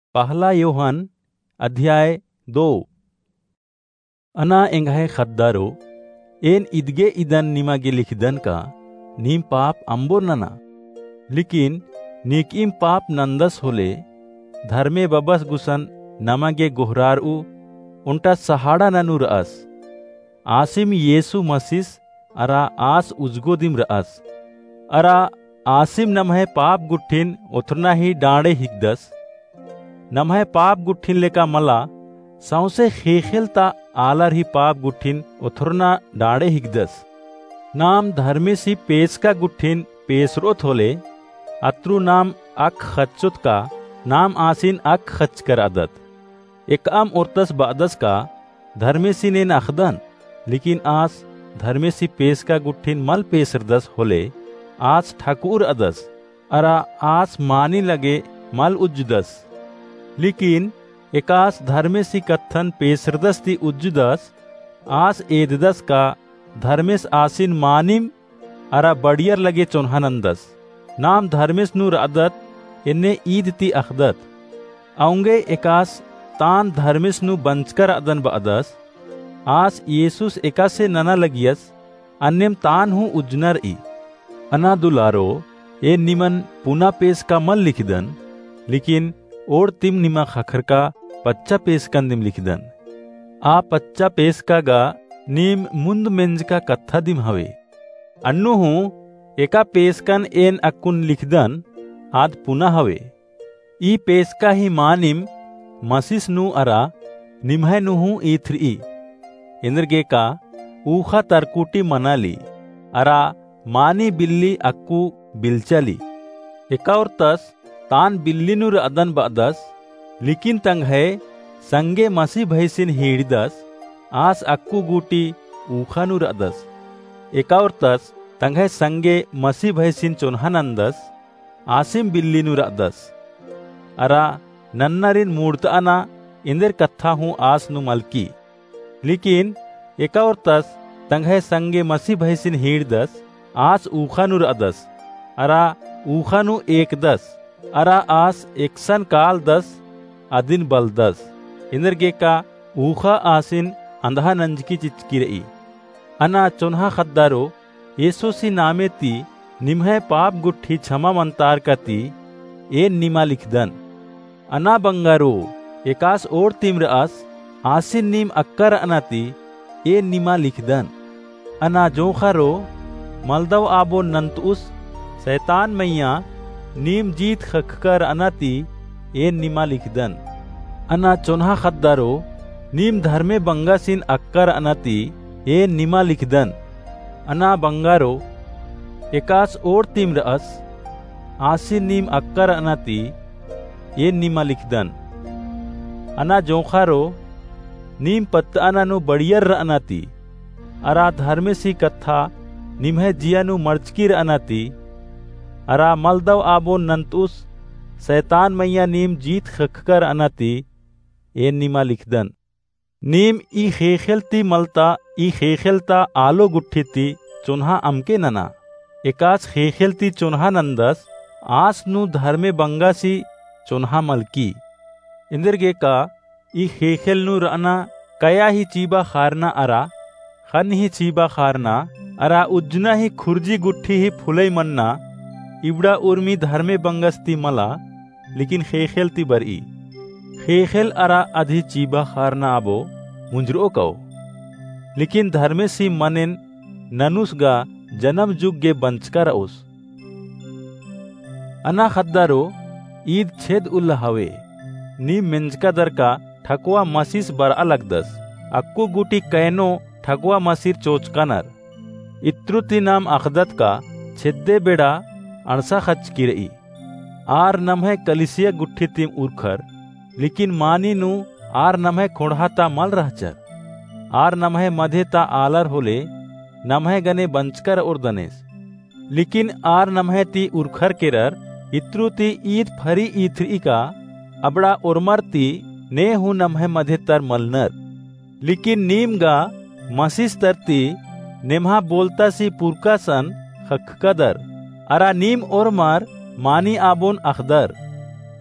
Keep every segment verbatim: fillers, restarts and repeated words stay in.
पहला योहन अध्याय दो। अना एंगहे खद्दारो एन इदगे इदन निमागे लिखदन का नीम पाप अंबोर नना, लेकिन नीकीम पाप नंदस होले धर्मे बबस गुसन नमागे गोहरार उ उन्टा सहाड़ा ननु रअस आसिम येसु मसीस अरा आस उजगोदिम रअस अरा आसिम नमहे पाप गुट्ठिन उथरना ही डांडे हिगदस नमहे पाप गुट्ठिन लेका मला सौसे खेखेलता आलर ही पाप गुट्ठिन उथरना डांडे हिगदस नाम धर्मेसी पेस का गुट्ठिन पेसरोत होले अत्रु नाम अक खच्चुत का नाम आसिन अक खच कर आदत एक आम उर्तस बादस का धर्मेसी ने अखदन, लेकिन आस धर्मेसी पेस का गुट्ठिन मल पेसरदस होले आस ठाकुर अदस अरा आस मानी लगे मल उज्जदस, लेकिन एकास धर्मेसी कत्थन पेसरदस ती उज्जदस आस एददस का धर्मेस आसिन मानिम अरा बड़ियर लगे चोन्हानंदस नाम धर्मेस नूर अदत इन्ने ईद ती अखदत आउंगे एकास तान धर्मेस नु बंचकर अदन बअदस आस येसुस एकासे नना लगियस अन्यम तान हूँ उज्जनर ई अना दुलारो ए निमन पुना पेस का मल लिखदन, लेकिन और तिम निमा खखर का पच्चा पेस का निम लिखदन आ पच्चा पेस का गा नीम मुंद मेंज का कत्था दिम हवे अन्नु हूँ एका पेस कन एन अकुन लिखदन आद पुना हवे ई पेस का ही मानिम मसीस नु अरा निम्हे नु हूँ ईथ्री इंद्रगे का ऊखा तरकुटी मनाली अरा मानी बिल्ली अक्कू बिलचली एका और तस तान बिल्ली नूर अदन बदस, लेकिन तंग है संगे मसी भैसिन हीड़दस आस अक्कू गुटी ऊखा नूर अदस एका और तस तंग है संगे मसी भैसिन चोन्हानंदस आसिम बिल्ली नूर अदस अरा नन्नरिन मूर्ताना इंदर कत्था हूँ आस नु मलकी, लेकिन एका और तस तंग है संगे मसी भैसिन हीड़दस आस ऊखा नूर अदस अरा ऊखा नु एक दस अरा आस एकसन काल दस अदिन बल दस इंदरगे का ऊखा आसिन अंधा नंज की चिचकी रही अना चोन्हा खद्दारो येसोसी नामे ती निम्हे पाप गुट्ठी क्षमा मंतार कती ए निमा लिखदन अना बंगारो एकास और तिम्र अस आसिन नीम अक्कर अनाती ए निमा लिखदन अना जोखारो मलदव आबो नंत उस शैतान मैया नीम जीत खखकर अनाती ए निमा लिखदन अना चोन्हा खद्दारो नीम धर्मे बंगासिन अक्कर अनाती ए निमा लिखदन अना बंगारो एकास और तिम्र अस आसिन नीम अक्कर अनाती ए निमा लिखदन अना जोखारो नीम पत्त अनानु बड़ियर अनाती अरा धर्मेसी कत्था निम्हे जियानु मर्चकीर अनाती अरा मलदव आबो नंतुस शैतान मैया नीम जीत खखकर अनाती ए निमा लिखदन नीम ई खेखेलती मलता ई खेखेलता आलो गुट्ठीती चुन्हा अमके नना एकास खेखेलती चुन्हा नंदस आस नु धर्मे बंगासी चुन्हा मलकी इंदरगे का ई खेखेल नु रना कया ही चीबा खारना अरा खन ही चीबा खारना अरा उज्जना ही खुर्जी गुट्ठी ही फुलई मन्ना इबड़ा उर्मी धर्मे बंगस्ती मला, लेकिन खेखेलती बरई खेखेल अरा अधि चीबा खारना आबो मुंजरो कौ, लेकिन धर्मे सी मनेन ननुस गा जन्म जुग गे बंचकर उस अना खद्दारो ईद छेद उल्ला हवे नी मिंजका दर का ठकुआ मसीस बर अलग दस अक्कू गुटी कैनो ठकुआ मसीर चोचकानर इत्रुति नाम अखदत का छिद्दे बेड़ा अणसा खच की रही आर नमहे कलिसिया गुट्ठी तिम उर्खर, लेकिन मानी नु आर नमहे खोड़हाता मल रहचर आर नमहे मधेता आलर होले नमहे गने बंचकर और दनेस, लेकिन आर नमहे ती उर्खर केरर इत्रुति ईद फरी ईथरी का अबड़ा उर्मरती ने हूँ नमहे मधेतर मलनर, लेकिन नीम गा मसीस तरती नेम्हा बोलता सी पुरका सन खखकदर अरा नीम और मार मानी आबोन अखदर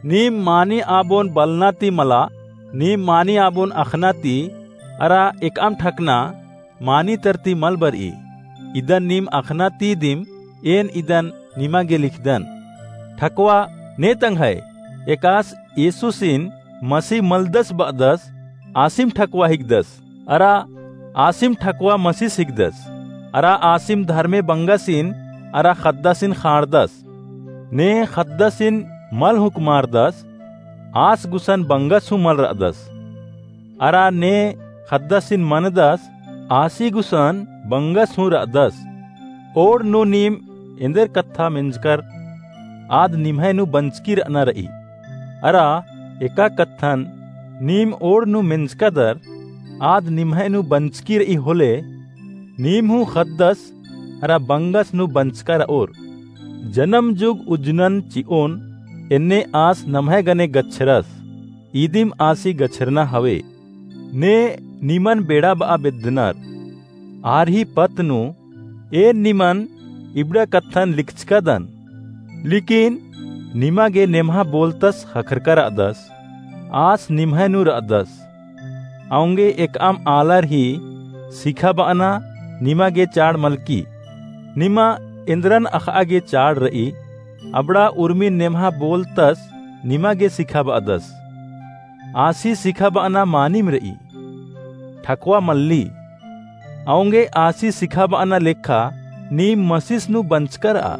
नीम मानी आबोन बलनाती मला नीम मानी आबोन अखनाती अरा एकम ठकना मानी तरती मलबरी इदन नीम अखनाती दिम एन इदन निमागे लिखदन ठकवा ने तंग है एकास येसुसिन मसी मलदस बदस आसिम ठकवा हिगदस अरा आसिम ठकवा मसी सिगदस अरा आसिम धर्मे बंगासिन अरा खद्दासिन खारदस ने खद्दासिन मल हुकमारदस आस गुसन बंगस हु मल रदस अरा ने खद्दासिन मनदस आसी गुसन बंगस हु रदस ओर नु नीम इंदर कत्था मिंजकर आद निम्हे नु बंचकी रना रही अरा एका कत्थन नीम ओर नु मिंजकदर आद निम्हे नु बंचकी रही होले नीम हु खद्दस अरा बंगस नु बंचकर और जन्म जुग उजनन चिओन एन्ने आस नम्हे गने गच्छरस ईदिम आसी गच्छरना हवे ने निमन बेड़ा बा बेदनर आरही पतनु ए निमन इबड़ा कत्थन लिखचकदन लेकिन निमागे नेमहा बोलतस हखरकर अदस आस निम्हे नु रदस आऊंगे एक आम आलर ही सिखा बाना निमागे चाड़ मलकी निमा इंद्रन अखागे चाड़ रही अबड़ा उर्मी नेमहा बोलतस निमागे सिखा बादस आसी सिखा बाना मानिम रही ठकवा मल्ली आऊंगे आसी सिखा बाना लेखा नीम मसीस नु बंचकर आ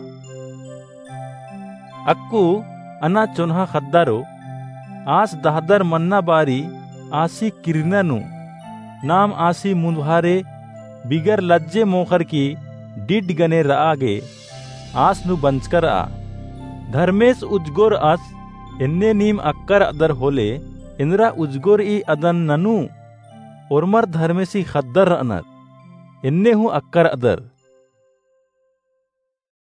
अक्कू अना चुनहा खद्दारो आस दहदर मन्ना बारी आसी किरना नु नाम आसी मुंदहारे बिगर लज्जे मोखर की डिड गने रागे आस नु बंचकर आ धर्मेश उजगोर आस इन्ने नीम अक्कर अदर होले इंद्रा उजगोर ई अदन ननु ओरमर धर्मेसी खद्दर अनर इन्ने हूँ अक्कर अदर